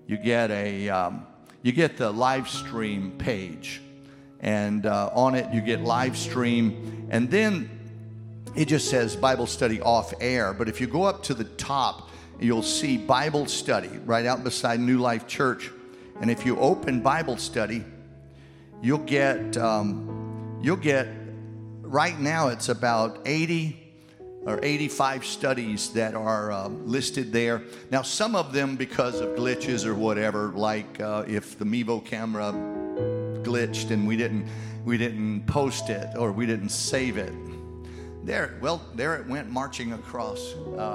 you get the live stream page. And on it, you get live stream. And then it just says Bible study off air. But if you go up to the top, you'll see Bible study right out beside New Life Church. And if you open Bible study, you'll get right now it's about 80 or 85 studies that are listed there. Now, some of them because of glitches or whatever, like if the Mevo camera glitched and we didn't post it or we didn't save it. There it went marching across.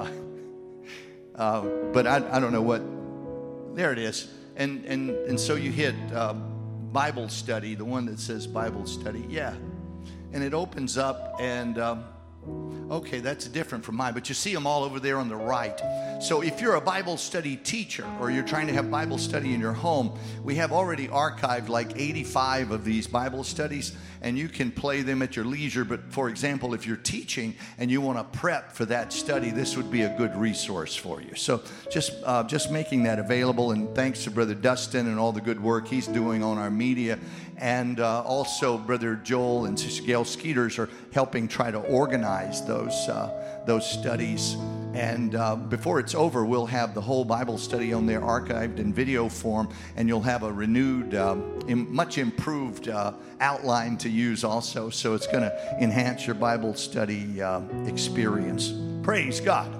But I don't know what. There it is. And so you hit Bible study, the one that says Bible study. Yeah. And it opens up and okay, that's different from mine, but you see them all over there on the right. So if you're a Bible study teacher or you're trying to have Bible study in your home, we have already archived like 85 of these Bible studies, and you can play them at your leisure. But for example, if you're teaching and you want to prep for that study, this would be a good resource for you. So just making that available, and thanks to Brother Dustin and all the good work he's doing on our media. And also Brother Joel and Sister Gail Skeeters are helping try to organize those studies. And before it's over, we'll have the whole Bible study on there archived in video form, and you'll have a renewed, much improved outline to use also. So it's going to enhance your Bible study experience. Praise God.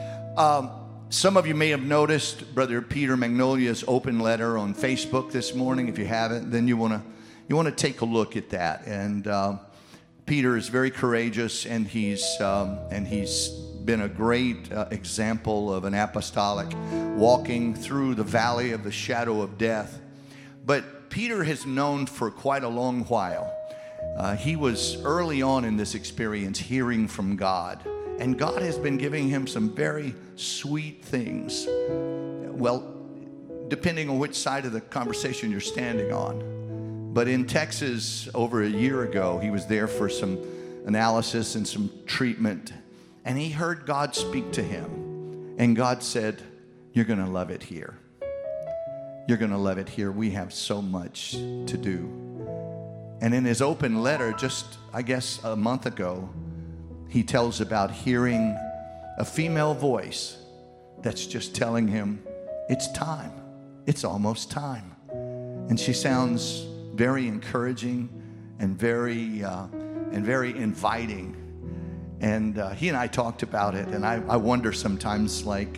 Some of you may have noticed Brother Peter Magnolia's open letter on Facebook this morning. If you haven't, then you want to take a look at that. And Peter is very courageous, and he's been a great example of an apostolic walking through the valley of the shadow of death. But Peter has known for quite a long while. He was early on in this experience hearing from God, and God has been giving him some very sweet things. Well, depending on which side of the conversation you're standing on. But in Texas over a year ago, he was there for some analysis and some treatment. And he heard God speak to him. And God said, "You're going to love it here. You're going to love it here. We have so much to do." And in his open letter, just, I guess, a month ago, he tells about hearing a female voice that's just telling him, it's time. It's almost time. And she sounds very encouraging and very inviting. And he and I talked about it, and I wonder sometimes, like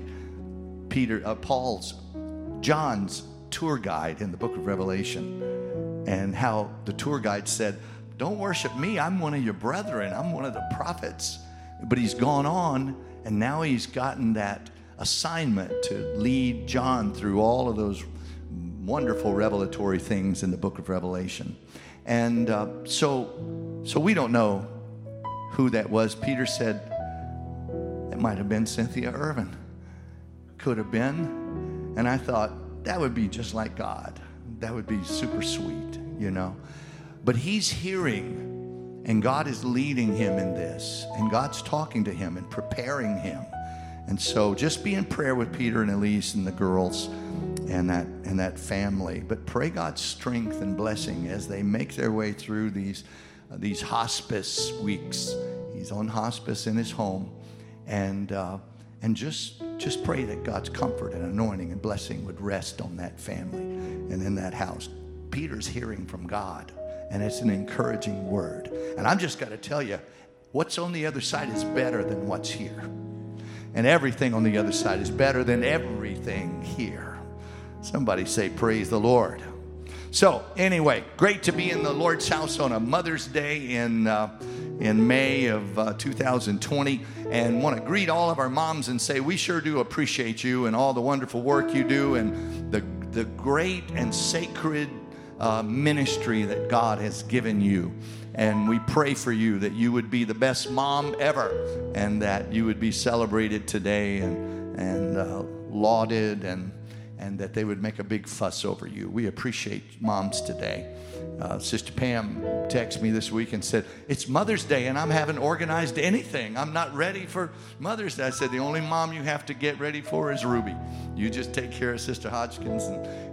John's tour guide in the book of Revelation, and how the tour guide said, "Don't worship me, I'm one of your brethren, I'm one of the prophets." But he's gone on, and now he's gotten that assignment to lead John through all of those wonderful revelatory things in the book of Revelation. And so we don't know who that was. Peter said it might have been Cynthia Irvin. Could have been. And I thought, that would be just like God. That would be super sweet, you know. But he's hearing, and God is leading him in this, and God's talking to him and preparing him. And so just be in prayer with Peter and Elise and the girls and that family. But pray God's strength and blessing as they make their way through these hospice weeks. He's on hospice in his home, and just pray that God's comfort and anointing and blessing would rest on that family and in that house. Peter's hearing from God, and it's an encouraging word. And I've just got to tell you, what's on the other side is better than what's here, and everything on the other side is better than everything here. Somebody say, praise the Lord. So anyway, great to be in the Lord's house on a Mother's Day in May of 2020, and want to greet all of our moms and say we sure do appreciate you and all the wonderful work you do, and the great and sacred ministry that God has given you. And we pray for you that you would be the best mom ever, and that you would be celebrated today and lauded and and that they would make a big fuss over you. We appreciate moms today. Sister Pam texted me this week and said, it's Mother's Day and I haven't organized anything. I'm not ready for Mother's Day. I said, the only mom you have to get ready for is Ruby. You just take care of Sister Hodgkins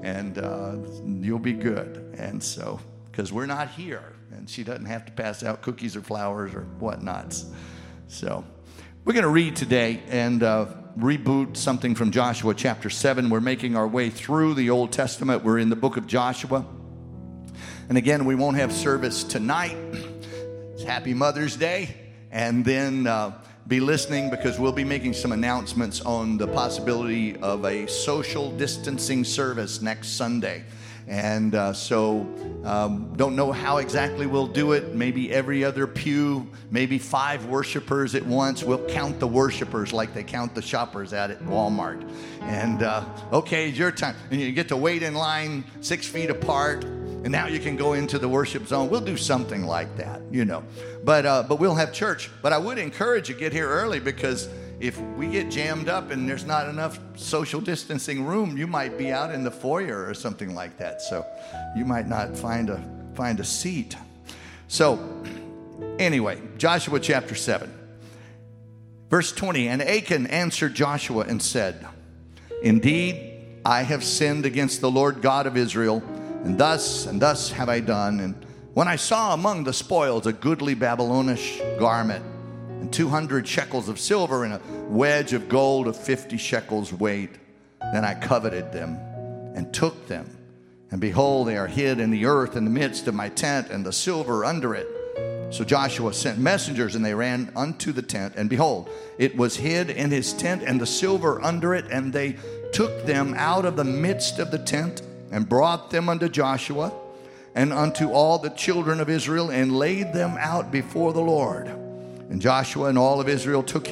and you'll be good. And so, because we're not here and she doesn't have to pass out cookies or flowers or whatnots. So we're going to read today and reboot something from Joshua chapter 7. We're making our way through the Old Testament. We're in the book of Joshua. And again, we won't have service tonight. It's Happy Mother's Day. And then be listening because we'll be making some announcements on the possibility of a social distancing service next Sunday. And so don't know how exactly we'll do it. Maybe every other pew, maybe 5 worshipers at once. We'll count the worshipers like they count the shoppers out at Walmart. And okay, it's your time. And you get to wait in line 6 feet apart. And now you can go into the worship zone. We'll do something like that, you know. But we'll have church. But I would encourage you to get here early because if we get jammed up and there's not enough social distancing room, you might be out in the foyer or something like that. So you might not find a seat. So anyway, Joshua chapter 7, verse 20. And Achan answered Joshua and said, indeed, I have sinned against the Lord God of Israel, and thus have I done. And when I saw among the spoils a goodly Babylonish garment, and 200 shekels of silver, and a wedge of gold of 50 shekels weight, then I coveted them, and took them. And behold, they are hid in the earth in the midst of my tent, and the silver under it. So Joshua sent messengers, and they ran unto the tent, and behold, it was hid in his tent, and the silver under it. And they took them out of the midst of the tent, and brought them unto Joshua and unto all the children of Israel, and laid them out before the Lord. And Joshua and all of Israel took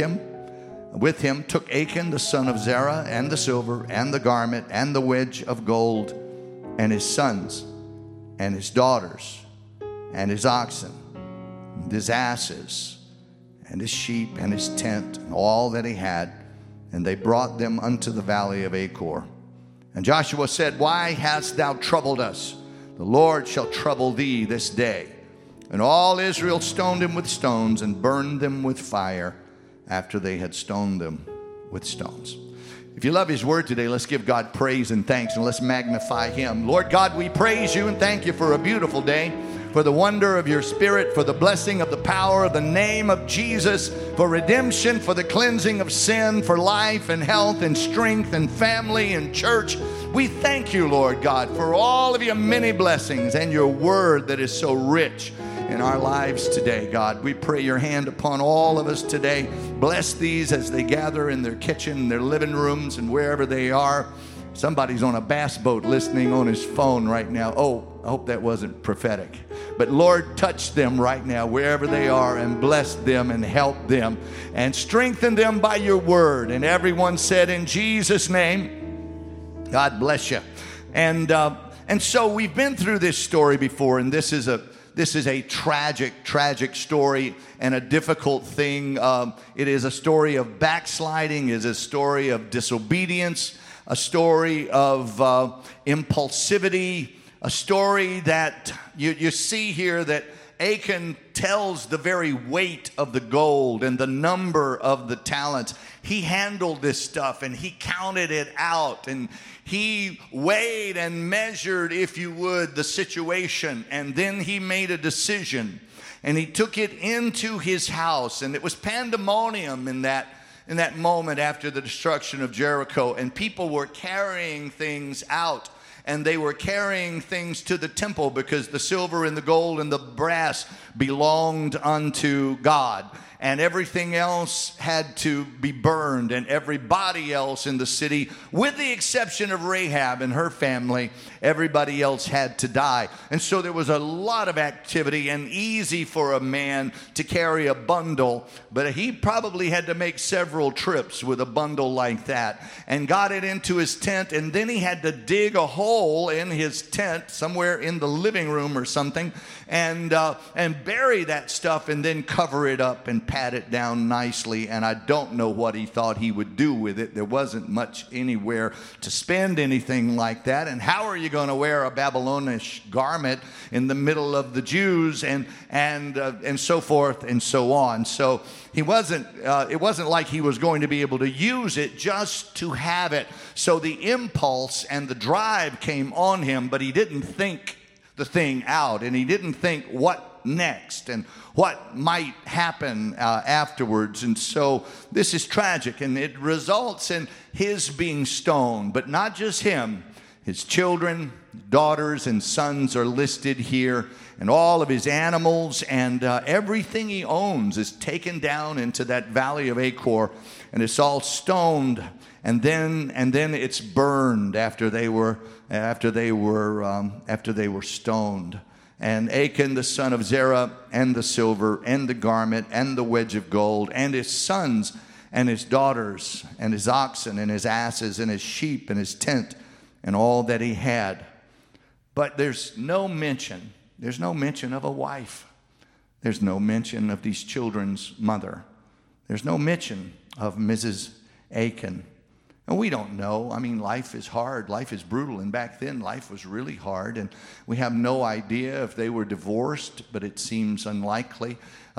Achan the son of Zerah, and the silver, and the garment, and the wedge of gold, and his sons, and his daughters, and his oxen, and his asses, and his sheep, and his tent, and all that he had. And they brought them unto the valley of Achor. And Joshua said, why hast thou troubled us? The Lord shall trouble thee this day. And all Israel stoned him with stones, and burned them with fire after they had stoned them with stones. If you love his word today, let's give God praise and thanks, and let's magnify him. Lord God, we praise you and thank you for a beautiful day, for the wonder of your spirit, for the blessing of the power of the name of Jesus, for redemption, for the cleansing of sin, for life and health and strength and family and church. We thank you, Lord God, for all of your many blessings and your word that is so rich in our lives today, God. We pray your hand upon all of us today. Bless these as they gather in their kitchen, their living rooms, and wherever they are. Somebody's on a bass boat listening on his phone right now. Oh, I hope that wasn't prophetic. But Lord, touch them right now wherever they are, and bless them and help them and strengthen them by your word. And everyone said, in Jesus' name, God bless you. And so we've been through this story before, and this is a tragic story and a difficult thing. It is a story of backsliding. It is a story of disobedience, a story of impulsivity, a story that you see here that Achan tells the very weight of the gold and the number of the talents. He handled this stuff and he counted it out, and he weighed and measured, if you would, the situation, and then he made a decision, and he took it into his house. And it was pandemonium in that moment after the destruction of Jericho, and people were carrying things out, and they were carrying things to the temple because the silver and the gold and the brass belonged unto God. And everything else had to be burned, and everybody else in the city, with the exception of Rahab and her family, everybody else had to die. And so there was a lot of activity, and easy for a man to carry a bundle, but he probably had to make several trips with a bundle like that, and got it into his tent. And then he had to dig a hole in his tent somewhere in the living room or something, and bury that stuff, and then cover it up and pat it down nicely, and I don't know what he thought he would do with it. There wasn't much anywhere to spend anything like that. And how are you going to wear a Babylonish garment in the middle of the Jews, and so forth and so on? So he wasn't. It wasn't like he was going to be able to use it just to have it. So the impulse and the drive came on him, but he didn't think the thing out, and he didn't think what next and what might happen afterwards. And so this is tragic, and it results in his being stoned. But not just him, his children, daughters, and sons are listed here, and all of his animals and everything he owns is taken down into that valley of Achor, and it's all stoned, and then it's burned after they were stoned. And Achan, the son of Zerah, and the silver, and the garment, and the wedge of gold, and his sons, and his daughters, and his oxen, and his asses, and his sheep, and his tent, and all that he had. But there's no mention of a wife. There's no mention of these children's mother. There's no mention of Mrs. Achan. And we don't know. I mean, life is hard. Life is brutal. And back then, life was really hard. And we have no idea if they were divorced, but it seems unlikely.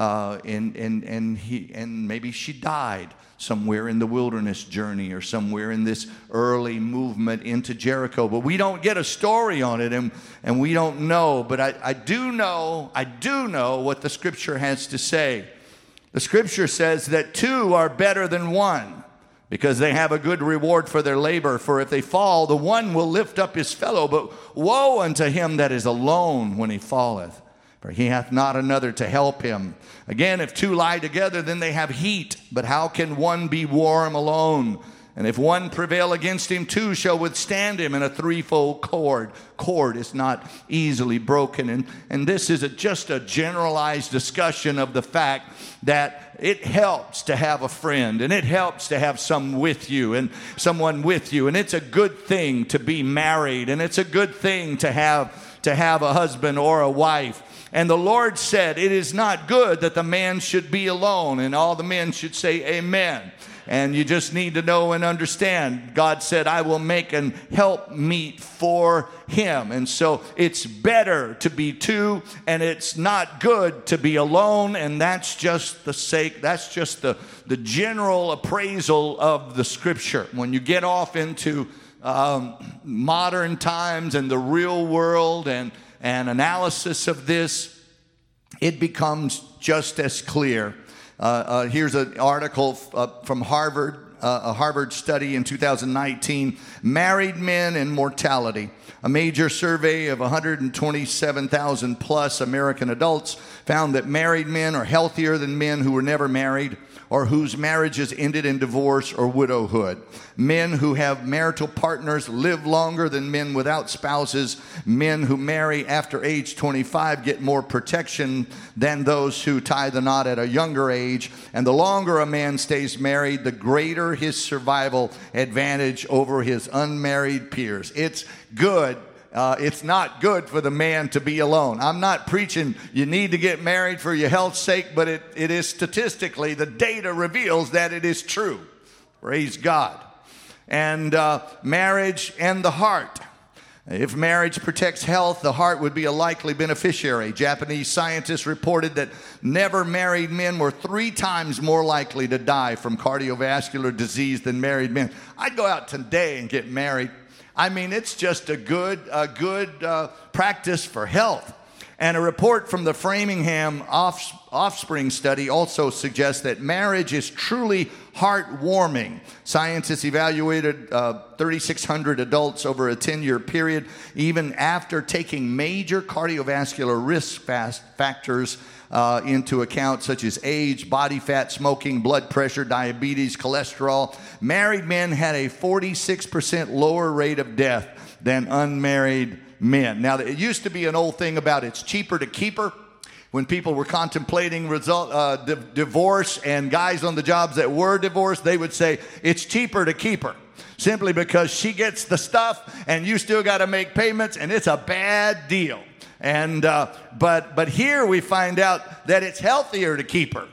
And maybe she died somewhere in the wilderness journey or somewhere in this early movement into Jericho. But we don't get a story on it, and we don't know. But I do know what the Scripture has to say. The Scripture says that two are better than one, because they have a good reward for their labor. For if they fall, the one will lift up his fellow. But woe unto him that is alone when he falleth, for he hath not another to help him. Again, if two lie together, then they have heat. But how can one be warm alone? And if one prevail against him, two shall withstand him in a threefold cord. Cord is not easily broken. And this is just a generalized discussion of the fact that it helps to have a friend, and it helps to have someone with you. And it's a good thing to be married, and it's a good thing to have a husband or a wife. And the Lord said, it is not good that the man should be alone. And all the men should say amen. And you just need to know and understand, God said, I will make an help meet for him. And so it's better to be two, and it's not good to be alone. And that's just the general appraisal of the Scripture. When you get off into modern times and the real world and analysis of this, it becomes just as clear. Here's an article from Harvard, a Harvard study in 2019, Married Men and Mortality. A major survey of 127,000 plus American adults found that married men are healthier than men who were never married or whose marriages ended in divorce or widowhood. Men who have marital partners live longer than men without spouses. Men who marry after age 25 get more protection than those who tie the knot at a younger age. And the longer a man stays married, the greater his survival advantage over his unmarried peers. It's good. It's not good for the man to be alone. I'm not preaching you need to get married for your health's sake, but it is statistically, the data reveals that it is true. Praise God. And marriage and the heart. If marriage protects health, the heart would be a likely beneficiary. Japanese scientists reported that never married men were 3 times more likely to die from cardiovascular disease than married men. I'd go out today and get married. I mean, it's just a good practice for health. And a report from the Framingham Offspring Study also suggests that marriage is truly heartwarming. Scientists evaluated 3,600 adults over a 10-year period, even after taking major cardiovascular risk factors into account, such as age, body fat, smoking, blood pressure, diabetes, cholesterol. Married men had a 46% lower rate of death than unmarried men. Now, it used to be an old thing about it's cheaper to keep her. When people were contemplating divorce, and guys on the jobs that were divorced, they would say it's cheaper to keep her, simply because she gets the stuff and you still got to make payments, and it's a bad deal. And but here we find out that it's healthier to keep her.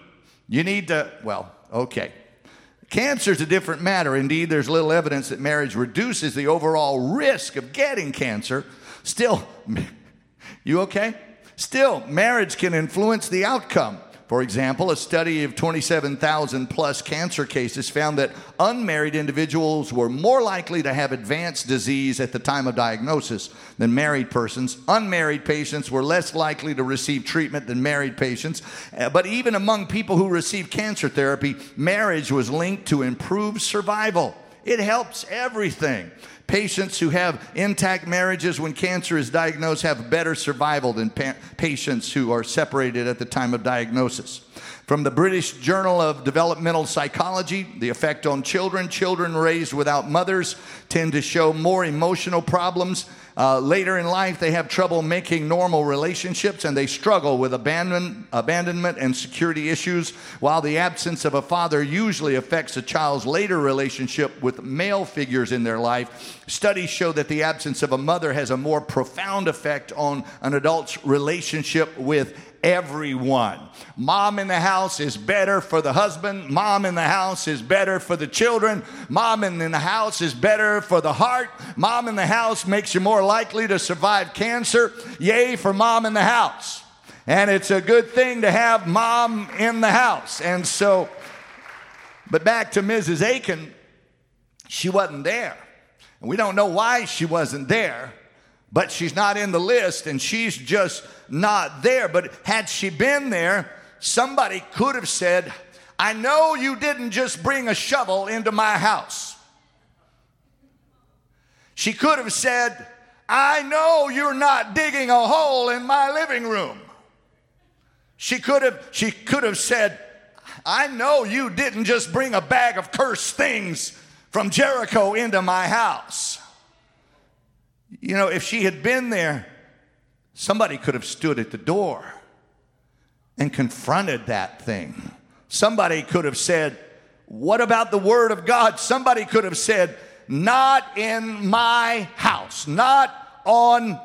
You need to, well, okay. Cancer is a different matter. Indeed, there's little evidence that marriage reduces the overall risk of getting cancer. Still, you okay? Still, marriage can influence the outcome. For example, a study of 27,000 plus cancer cases found that unmarried individuals were more likely to have advanced disease at the time of diagnosis than married persons. Unmarried patients were less likely to receive treatment than married patients. But even among people who received cancer therapy, marriage was linked to improved survival. It helps everything. Patients who have intact marriages when cancer is diagnosed have better survival than patients who are separated at the time of diagnosis. From the British Journal of Developmental Psychology, the effect on children. Children raised without mothers tend to show more emotional problems. Later in life, they have trouble making normal relationships, and they struggle with abandonment and security issues, while the absence of a father usually affects a child's later relationship with male figures in their life. Studies show that the absence of a mother has a more profound effect on an adult's relationship with everyone. Mom in the house is better for the husband. Mom in the house is better for the children. Mom in the house is better for the heart. Mom in the house makes you more likely to survive cancer. Yay for mom in the house. And it's a good thing to have mom in the house. And so, but back to Mrs. Aiken, she wasn't there. And we don't know why she wasn't there. But she's not in the list, and she's just not there. But had she been there, somebody could have said, I know you didn't just bring a shovel into my house. She could have said, I know you're not digging a hole in my living room. She could have said, I know you didn't just bring a bag of cursed things from Jericho into my house. You know, if she had been there, somebody could have stood at the door and confronted that thing. Somebody could have said, what about the word of God? Somebody could have said, not in my house, not on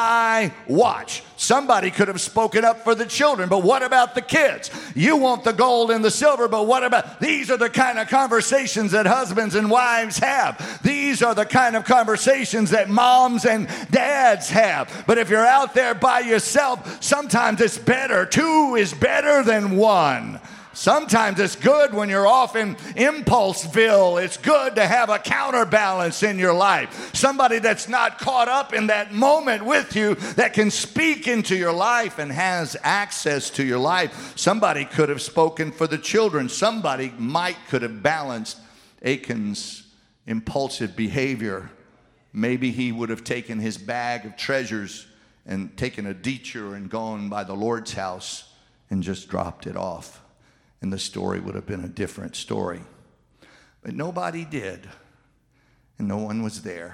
my watch. Somebody could have spoken up for the children, but what about the kids? You want the gold and the silver, but what about? These are the kind of conversations that husbands and wives have. These are the kind of conversations that moms and dads have. But if you're out there by yourself, sometimes it's better. Two is better than one. Sometimes it's good when you're off in Impulseville. It's good to have a counterbalance in your life. Somebody that's not caught up in that moment with you, that can speak into your life and has access to your life. Somebody could have spoken for the children. Somebody could have balanced Achan's impulsive behavior. Maybe he would have taken his bag of treasures and taken a detour and gone by the Lord's house and just dropped it off. And the story would have been a different story. But nobody did. And no one was there.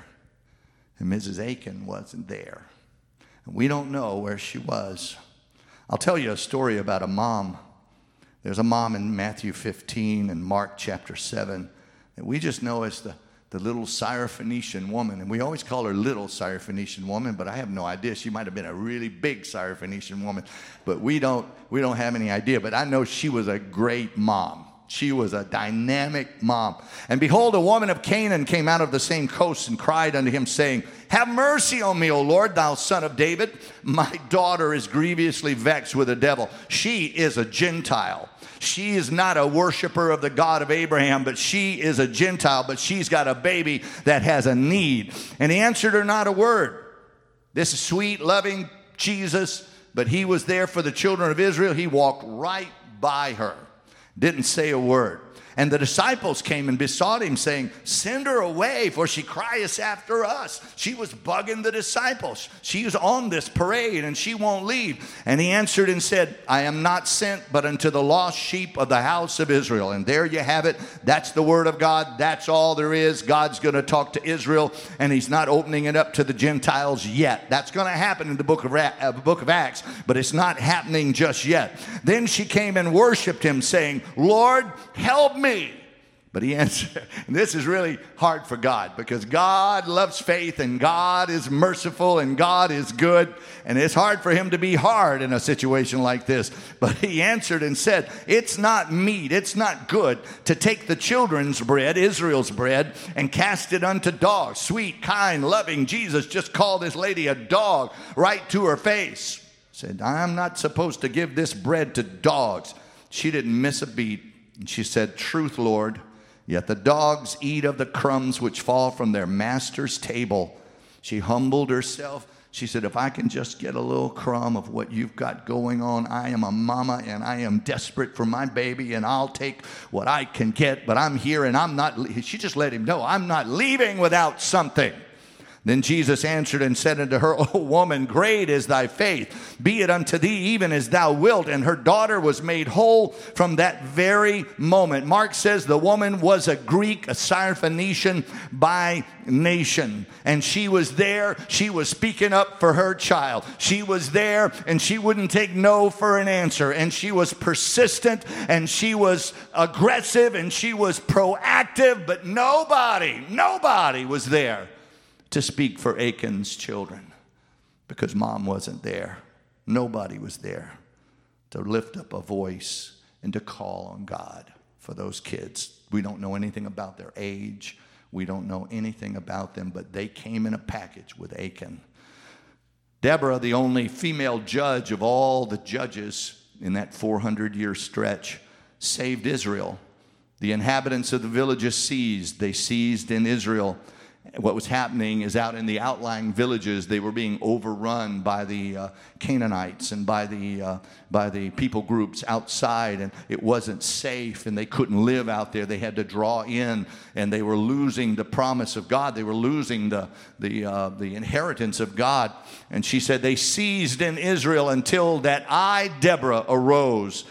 And Mrs. Achan wasn't there. And we don't know where she was. I'll tell you a story about a mom. There's a mom in Matthew 15 and Mark chapter 7 that we just know as the little Syrophoenician woman. And we always call her little Syrophoenician woman, but I have no idea. She might have been a really big Syrophoenician woman, but we don't have any idea. But I know she was a great mom. She was a dynamic mom. And behold, a woman of Canaan came out of the same coast and cried unto him, saying, have mercy on me, O Lord, thou son of David. My daughter is grievously vexed with a devil. She is a Gentile. She is not a worshiper of the God of Abraham, but she is a Gentile, but she's got a baby that has a need. And he answered her not a word. This is sweet, loving Jesus, but he was there for the children of Israel. He walked right by her, didn't say a word. And the disciples came and besought him, saying, send her away, for she crieth after us. She was bugging the disciples. She was on this parade, and she won't leave. And he answered and said, I am not sent but unto the lost sheep of the house of Israel. And there you have it. That's the word of God. That's all there is. God's going to talk to Israel, and he's not opening it up to the Gentiles yet. That's going to happen in the book of Acts, but it's not happening just yet. Then she came and worshiped him, saying, Lord, help me. But he answered, and this is really hard for God, because God loves faith, and God is merciful, and God is good, and it's hard for him to be hard in a situation like this. But he answered and said, it's not meet, it's not good to take the children's bread, Israel's bread, and cast it unto dogs. Sweet, kind, loving Jesus just called this lady a dog right to her face. Said, I'm not supposed to give this bread to dogs. She didn't miss a beat. And she said, truth, Lord. Yet the dogs eat of the crumbs which fall from their master's table. She humbled herself. She said, if I can just get a little crumb of what you've got going on, I am a mama and I am desperate for my baby, and I'll take what I can get, but I'm here and I'm not. She just let him know, I'm not leaving without something. Then Jesus answered and said unto her, O woman, great is thy faith. Be it unto thee even as thou wilt. And her daughter was made whole from that very moment. Mark says the woman was a Greek, a Syrophoenician by nation. And she was there. She was speaking up for her child. She was there, and she wouldn't take no for an answer. And she was persistent, and she was aggressive, and she was proactive. But nobody was there to speak for Achan's children, because mom wasn't there. Nobody was there to lift up a voice and to call on God for those kids. We don't know anything about their age. We don't know anything about them, but they came in a package with Achan. Deborah, the only female judge of all the judges in that 400-year stretch, saved Israel. The inhabitants of the villages seized. They seized in Israel. What was happening is out in the outlying villages, they were being overrun by the Canaanites and by the people groups outside, and it wasn't safe, and they couldn't live out there. They had to draw in, and they were losing the promise of God. They were losing the inheritance of God. And she said, they seized in Israel until that I, Deborah, arose,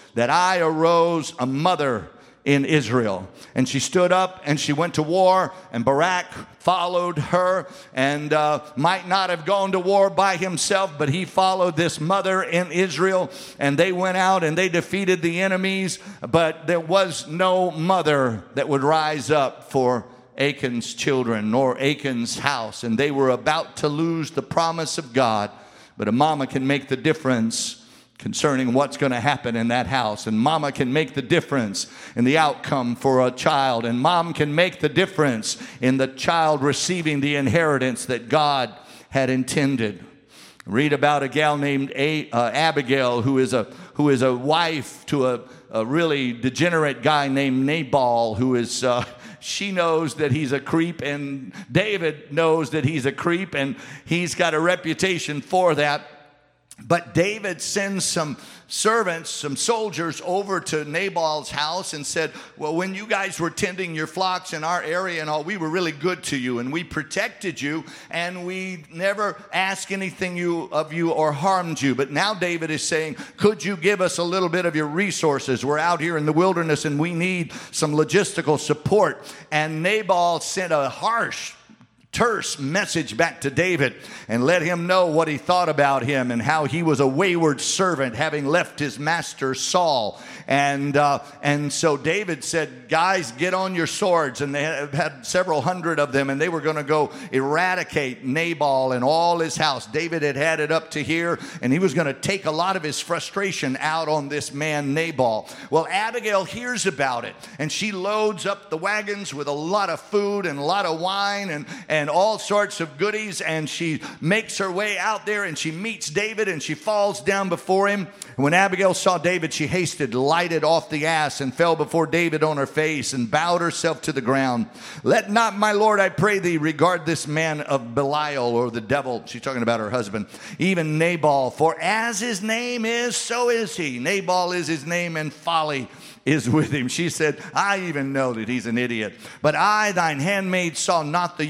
a mother in Israel. And she stood up and she went to war, and Barak followed her, and might not have gone to war by himself, but he followed this mother in Israel, and they went out and they defeated the enemies. But there was no mother that would rise up for Achan's children nor Achan's house, and they were about to lose the promise of God. But a mama can make the difference concerning what's going to happen in that house. And mama can make the difference in the outcome for a child. And mom can make the difference in the child receiving the inheritance that God had intended. Read about a gal named Abigail, who is a wife to a really degenerate guy named Nabal, who is... She knows that he's a creep, and David knows that he's a creep, and he's got a reputation for that. But David sends some servants, some soldiers over to Nabal's house and said, well, when you guys were tending your flocks in our area and all, we were really good to you, and we protected you, and we never asked anything of you or harmed you. But now David is saying, could you give us a little bit of your resources? We're out here in the wilderness and we need some logistical support. And Nabal sent a terse message back to David and let him know what he thought about him and how he was a wayward servant, having left his master Saul. And so David said, guys, get on your swords. And they had several hundred of them, and they were going to go eradicate Nabal and all his house. David had it up to here, and he was going to take a lot of his frustration out on this man Nabal. Well, Abigail hears about it, and she loads up the wagons with a lot of food and a lot of wine and all sorts of goodies, and she makes her way out there, and she meets David, and she falls down before him. And when Abigail saw David, she hasted, lighted off the ass, and fell before David on her face, and bowed herself to the ground. Let not, my Lord, I pray thee, regard this man of Belial, or the devil. She's talking about her husband, even Nabal. For as his name is, so is he. Nabal is his name, and folly is with him. She said, I even know that he's an idiot. But I, thine handmaid, saw not the young men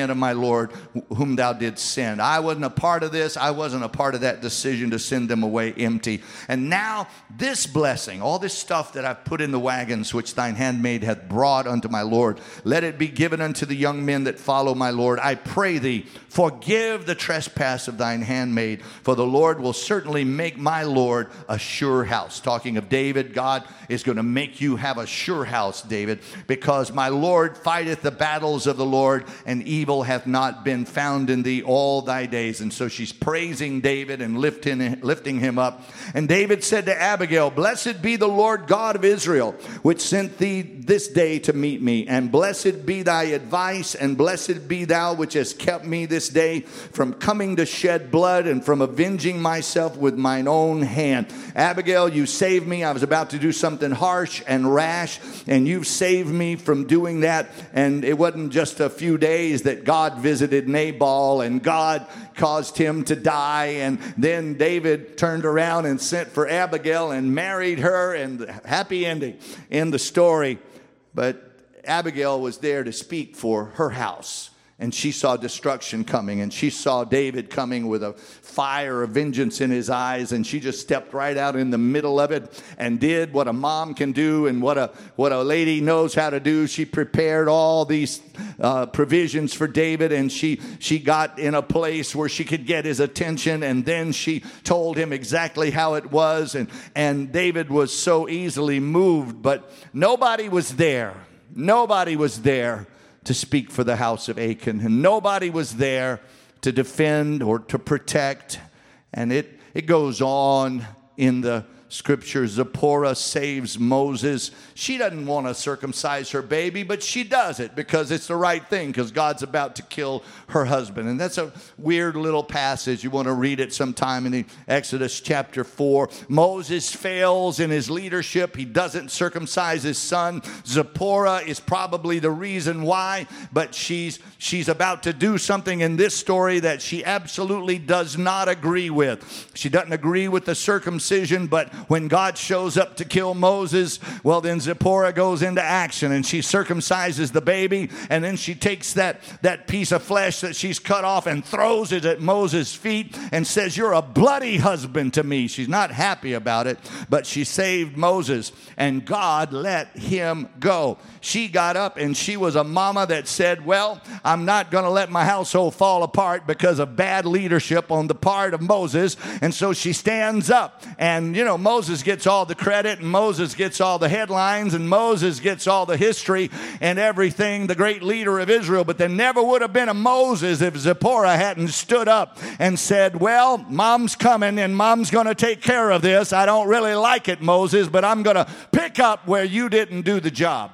men of my Lord whom thou didst send. I wasn't a part of this. I wasn't a part of that decision to send them away empty. And now this blessing, all this stuff that I've put in the wagons, which thine handmaid hath brought unto my Lord, let it be given unto the young men that follow my Lord. I pray thee, forgive the trespass of thine handmaid, for the Lord will certainly make my Lord a sure house. Talking of David, God is going to make you have a sure house, David, because my Lord fighteth the battles of the Lord, and evil hath not been found in thee all thy days. And so she's praising David and lifting him up. And David said to Abigail, blessed be the Lord God of Israel, which sent thee this day to meet me. And blessed be thy advice, and blessed be thou which hast kept me this day from coming to shed blood and from avenging myself with mine own hand. Abigail, you saved me. I was about to do something harsh and rash, and you've saved me from doing that. And it wasn't just a few days that God visited Nabal and God caused him to die. And then David turned around and sent for Abigail and married her, and happy ending in the story. But Abigail was there to speak for her house. And she saw destruction coming, and she saw David coming with a fire of vengeance in his eyes, and she just stepped right out in the middle of it and did what a mom can do and what a lady knows how to do. She prepared all these provisions for David, and she got in a place where she could get his attention, and then she told him exactly how it was, and David was so easily moved, but nobody was there. Nobody was there to speak for the house of Achan. And nobody was there to defend or to protect. And it goes on in the scripture. Zipporah saves Moses. She doesn't want to circumcise her baby, but she does it because it's the right thing, because God's about to kill her husband. And that's a weird little passage. You want to read it sometime in the Exodus chapter 4. Moses fails in his leadership. He doesn't circumcise his son. Zipporah is probably the reason why, but she's about to do something in this story that she absolutely does not agree with. She doesn't agree with the circumcision, but when God shows up to kill Moses, well, then Zipporah goes into action, and she circumcises the baby, and then she takes that piece of flesh that she's cut off and throws it at Moses' feet and says, you're a bloody husband to me. She's not happy about it, but she saved Moses, and God let him go. She got up, and she was a mama that said, well, I'm not going to let my household fall apart because of bad leadership on the part of Moses. And so she stands up, and Moses gets all the credit, and Moses gets all the headlines, and Moses gets all the history and everything, the great leader of Israel. But there never would have been a Moses if Zipporah hadn't stood up and said, well, mom's coming, and mom's going to take care of this. I don't really like it, Moses, but I'm going to pick up where you didn't do the job.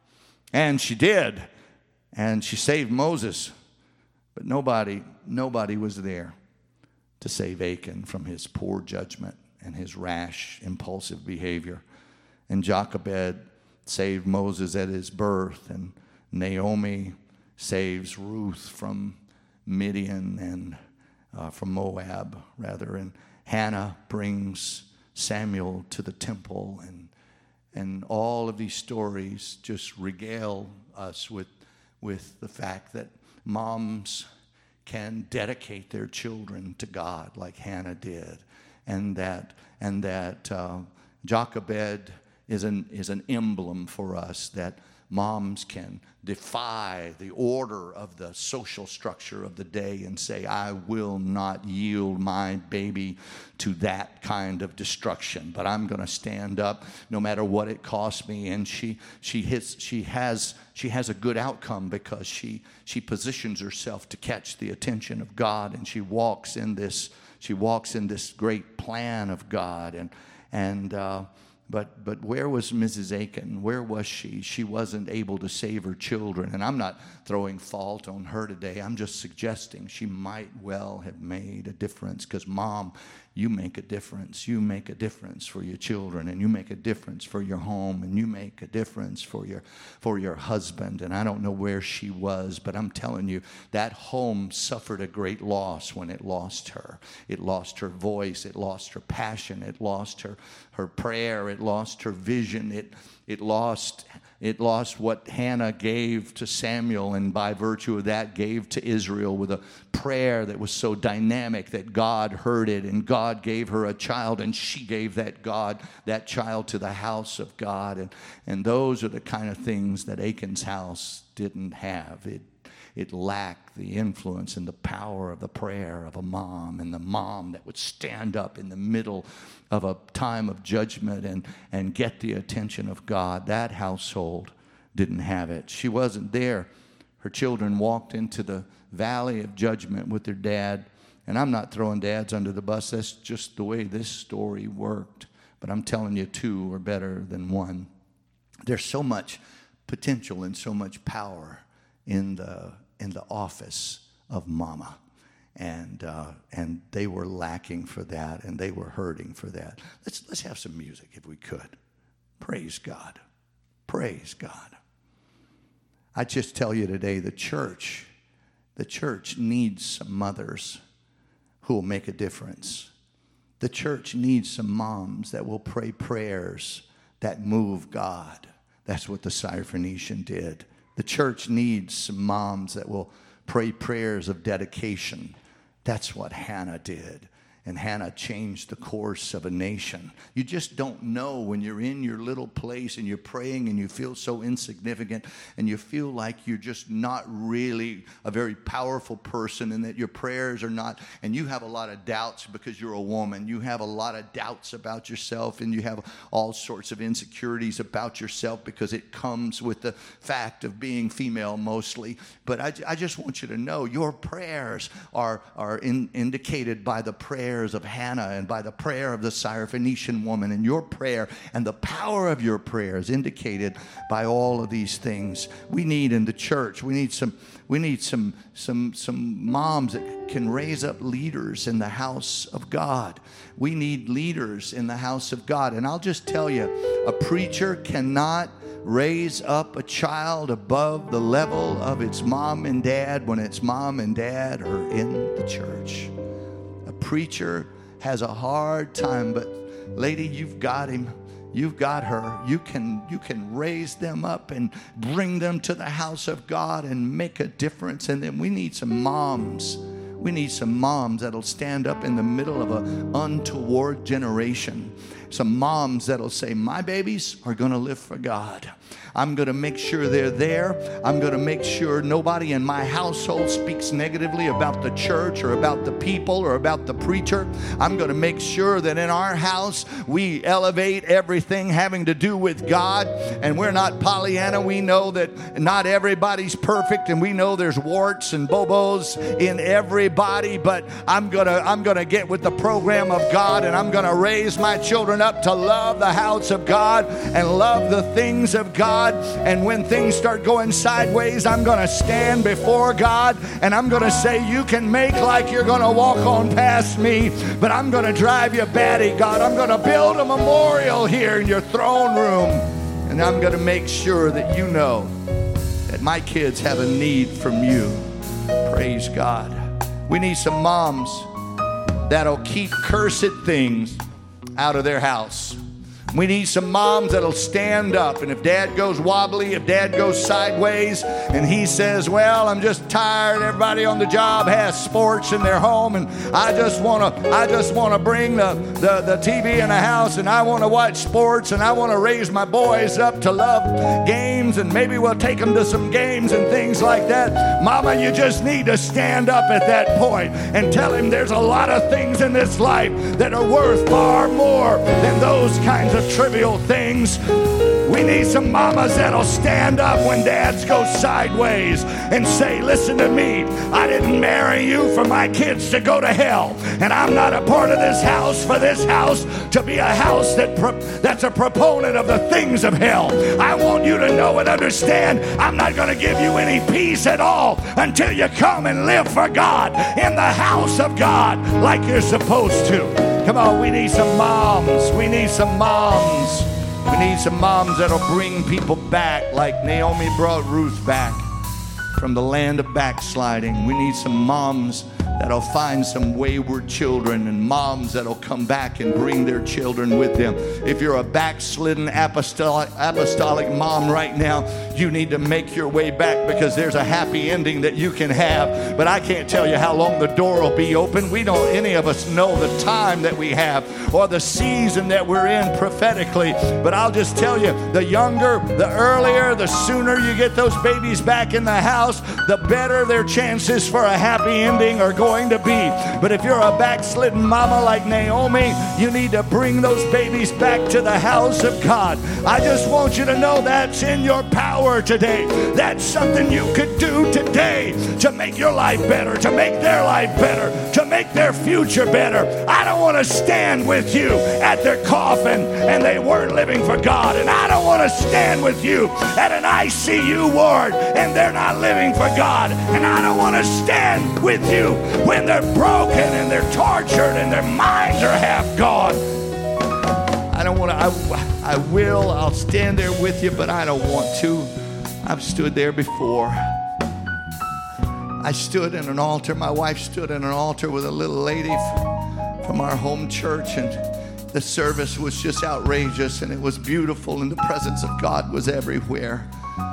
And she did, and she saved Moses. But nobody was there to save Achan from his poor judgment and his rash, impulsive behavior. And Jochebed saved Moses at his birth, and Naomi saves Ruth from Midian and from Moab, rather. And Hannah brings Samuel to the temple, and all of these stories just regale us with the fact that moms can dedicate their children to God like Hannah did. And that Jochebed is an emblem for us that moms can defy the order of the social structure of the day and say, I will not yield my baby to that kind of destruction, but I'm going to stand up no matter what it costs me. And she has a good outcome because she positions herself to catch the attention of God, and she walks in this great plan of God. But where was Mrs. Achan? Where was she? She wasn't able to save her children. And I'm not throwing fault on her today. I'm just suggesting she might well have made a difference, because Mom, you make a difference. You make a difference for your children, and you make a difference for your home, and you make a difference for your husband. And I don't know where she was, but I'm telling you, that home suffered a great loss when it lost her. It lost her voice. It lost her passion. It lost her prayer. It lost her vision. It lost what Hannah gave to Samuel, and by virtue of that gave to Israel with a prayer that was so dynamic that God heard it, and God gave her a child, and she gave that child to the house of God. And those are the kind of things that Achan's house didn't have. It lacked the influence and the power of the prayer of a mom, and the mom that would stand up in the middle of a time of judgment and get the attention of God. That household didn't have it. She wasn't there. Her children walked into the valley of judgment with their dad. And I'm not throwing dads under the bus. That's just the way this story worked. But I'm telling you, two are better than one. There's so much potential and so much power in the office of mama, and they were lacking for that, and they were hurting for that. Let's have some music if we could. Praise God, praise God. I just tell you today, the church needs some mothers who will make a difference. The church needs some moms that will pray prayers that move God. That's what the Syrophoenician did. The church needs some moms that will pray prayers of dedication. That's what Hannah did. And Hannah changed the course of a nation. You just don't know when you're in your little place and you're praying and you feel so insignificant and you feel like you're just not really a very powerful person, and that your prayers are not, and you have a lot of doubts because you're a woman. You have a lot of doubts about yourself, and you have all sorts of insecurities about yourself because it comes with the fact of being female mostly. But I just want you to know your prayers are indicated by the prayer of Hannah and by the prayer of the Syrophoenician woman, and your prayer and the power of your prayer is indicated by all of these things. We need in the church, we need some moms that can raise up leaders in the house of God. We need leaders in the house of God. And I'll just tell you, a preacher cannot raise up a child above the level of its mom and dad when its mom and dad are in the church. Preacher has a hard time, but lady, you've got him, you've got her. You can raise them up and bring them to the house of God and make a difference. And then we need some moms. We need some moms that'll stand up in the middle of an untoward generation. Some moms that'll say, my babies are going to live for God. I'm going to make sure they're there. I'm going to make sure nobody in my household speaks negatively about the church or about the people or about the preacher. I'm going to make sure that in our house we elevate everything having to do with God. And we're not Pollyanna. We know that not everybody's perfect, and we know there's warts and bobos in everybody. But I'm gonna get with the program of God, and I'm going to raise my children up to love the house of God and love the things of God. And when things start going sideways, I'm going to stand before God and I'm going to say, you can make like you're going to walk on past me, but I'm going to drive you batty, God. I'm going to build a memorial here in your throne room, and I'm going to make sure that you know that my kids have a need from you. Praise God. We need some moms that'll keep cursed things out of their house. We need some moms that'll stand up, and if dad goes wobbly, if dad goes sideways, and he says, well, I'm just tired, everybody on the job has sports in their home, and I just want to bring the TV in the house, and I want to watch sports, and I want to raise my boys up to love games, and maybe we'll take them to some games and things like that. Mama, you just need to stand up at that point and tell him there's a lot of things in this life that are worth far more than those kinds of trivial things. We need some mamas that'll stand up when dads go sideways and say, listen to me, I didn't marry you for my kids to go to hell, and I'm not a part of this house for this house to be a house that's a proponent of the things of hell. I want you to know and understand, I'm not going to give you any peace at all until you come and live for God in the house of God like you're supposed to. Come on, we need some moms. We need some moms. We need some moms that'll bring people back like Naomi brought Ruth back from the land of backsliding. We need some moms that'll find some wayward children, and moms that'll come back and bring their children with them. If you're a backslidden apostolic mom right now, you need to make your way back, because there's a happy ending that you can have. But I can't tell you how long the door will be open. We don't, any of us, know the time that we have or the season that we're in prophetically. But I'll just tell you, the younger, the earlier, the sooner you get those babies back in the house, the better their chances for a happy ending are going to be. But if you're a backslidden mama like Naomi, you need to bring those babies back to the house of God. I just want you to know that's in your power today. That's something you could do today to make your life better, to make their life better, to make their future better. I don't want to stand with you at their coffin and they weren't living for God. And I don't want to stand with you at an ICU ward and they're not living for God. And I don't want to stand with you when they're broken and they're tortured and their minds are half gone. I don't want to, I'll stand there with you, but I don't want to. I've stood there before. I stood in an altar. My wife stood in an altar with a little lady from our home church, and the service was just outrageous, and it was beautiful, and the presence of God was everywhere.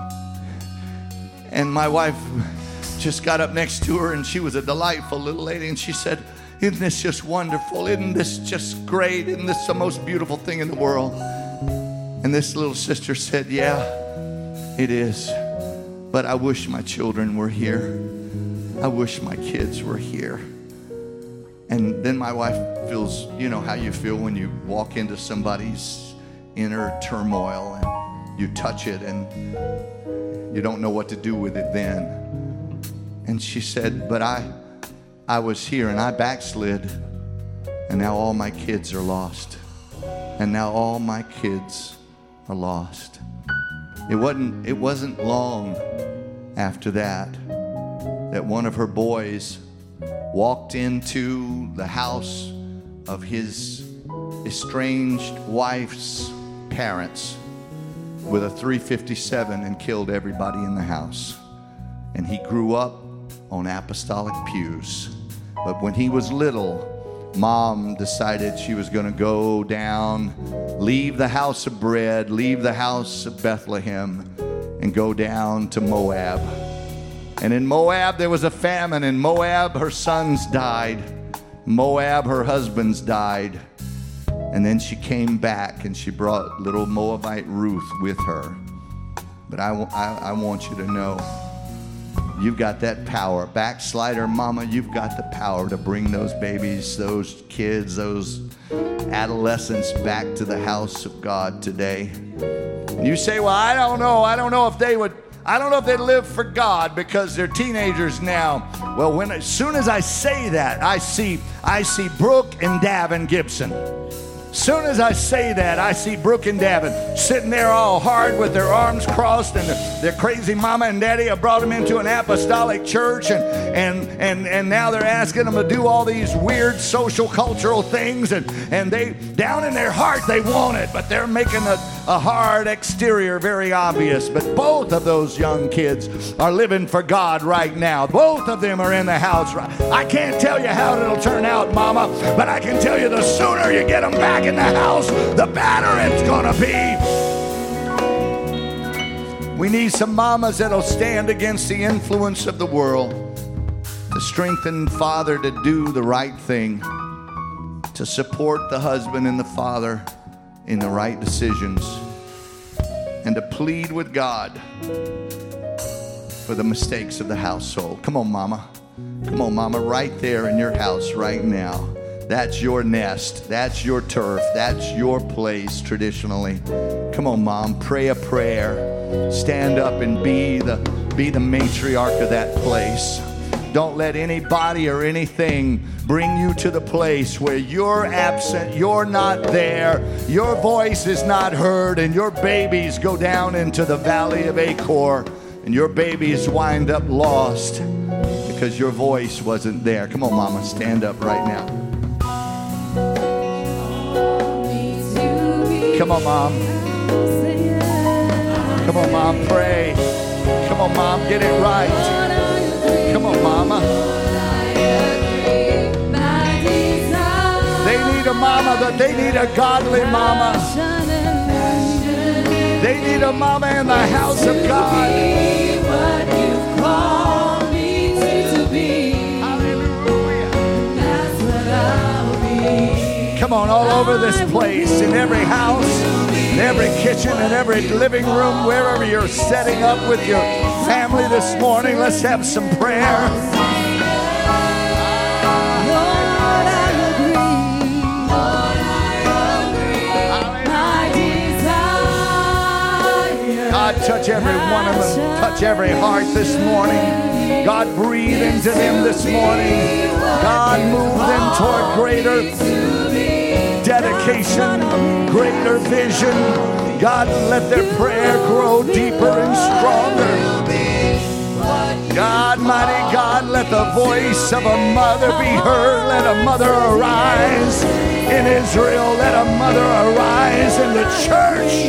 And my wife just got up next to her, and she was a delightful little lady, and she said, "Isn't this just wonderful? Isn't this just great? Isn't this the most beautiful thing in the world?" And this little sister said, "Yeah, it is. But I wish my children were here. I wish my kids were here." And then my wife feels, you know how you feel when you walk into somebody's inner turmoil and you touch it and you don't know what to do with it then. And she said, "But I was here and I backslid, and now all my kids are lost. And now all my kids are lost." It wasn't long after that one of her boys walked into the house of his estranged wife's parents with a .357 and killed everybody in the house. And he grew up on apostolic pews. But when he was little, Mom decided she was going to go down, leave the house of bread, leave the house of Bethlehem, and go down to Moab. And in Moab, there was a famine. In Moab, her sons died. Moab, her husbands died. And then she came back and she brought little Moabite Ruth with her. But I want you to know, you've got that power. Backslider mama, you've got the power to bring those babies, those kids, those adolescents back to the house of God today. And you say, "Well, I don't know if they would, I don't know if they live for God because they're teenagers now." Well, as soon as I say that, I see Brooke and Davin Gibson. Soon as I say that, I see Brooke and Davin sitting there all hard with their arms crossed, and their crazy mama and daddy have brought them into an apostolic church, and now they're asking them to do all these weird social cultural things, and they, down in their heart, they want it, but they're making a hard exterior very obvious. But both of those young kids are living for God right now. Both of them are in the house. I can't tell you how it'll turn out, mama, but I can tell you the sooner you get them back in the house, the better it's gonna be. We need some mamas that'll stand against the influence of the world, to strengthen father to do the right thing, to support the husband and the father in the right decisions, and to plead with God for the mistakes of the household. Come on, mama. Come on, mama, right there in your house right now. That's your nest. That's your turf. That's your place traditionally. Come on, mom. Pray a prayer. Stand up and be the matriarch of that place. Don't let anybody or anything bring you to the place where you're absent, you're not there, your voice is not heard, and your babies go down into the valley of Achor, and your babies wind up lost because your voice wasn't there. Come on, mama. Stand up right now. Come on, mom. Come on, mom, pray. Come on, mom, get it right. Come on, mama. a mama, but they need a godly mama. They need a mama in the house of God. What you've called me to be. Hallelujah. That's what I'll be. Come on, all over this place, in every house, in every kitchen, in every living room, wherever you're setting up with your family this morning, let's have some prayer. Lord, I agree. My desire. God, touch every one of them. Touch every heart this morning. God, breathe into them this morning. God, move them toward greater dedication, greater vision. God, let their prayer grow deeper and stronger. God, mighty God, let the voice of a mother be heard. Let a mother arise in Israel. Let a mother arise in the church.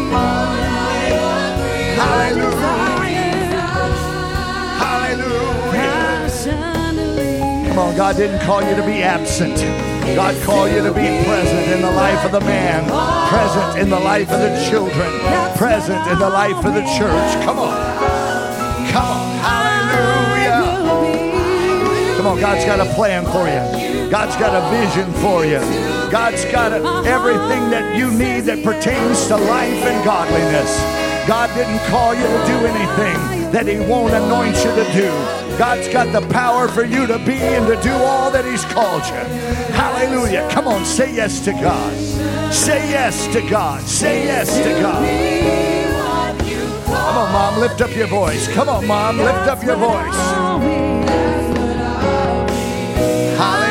Hallelujah. Hallelujah. Come on, God didn't call you to be absent. God called you to be present in the life of the man, present in the life of the children, present in the life of the church. Come on. Come on. Hallelujah. Come on, God's got a plan for you. God's got a vision for you. God's got everything that you need that pertains to life and godliness. God didn't call you to do anything that He won't anoint you to do. God's got the power for you to be and to do all that He's called you. Hallelujah. Come on, say yes to God. Say yes to God. Say yes to God. Come on, Mom, lift up your voice. Come on, Mom, lift up your voice. Hallelujah.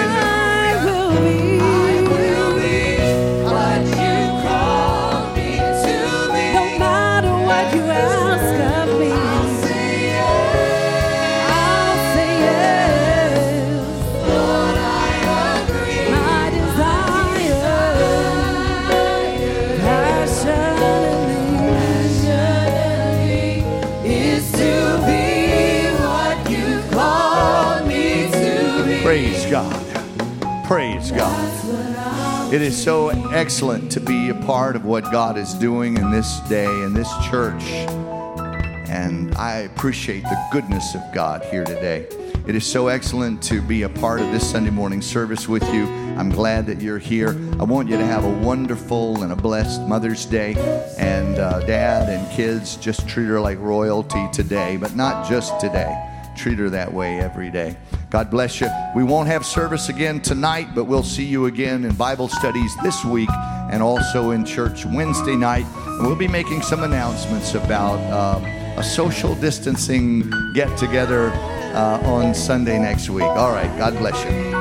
Praise God. Praise God. It is so excellent to be a part of what God is doing in this day, in this church. And I appreciate the goodness of God here today. It is so excellent to be a part of this Sunday morning service with you. I'm glad that you're here. I want you to have a wonderful and a blessed Mother's Day. And Dad and kids, just treat her like royalty today, but not just today. Treat her that way every day. God bless you. We won't have service again tonight, but we'll see you again in Bible studies this week and also in church Wednesday night. And we'll be making some announcements about a social distancing get-together on Sunday next week. All right. God bless you.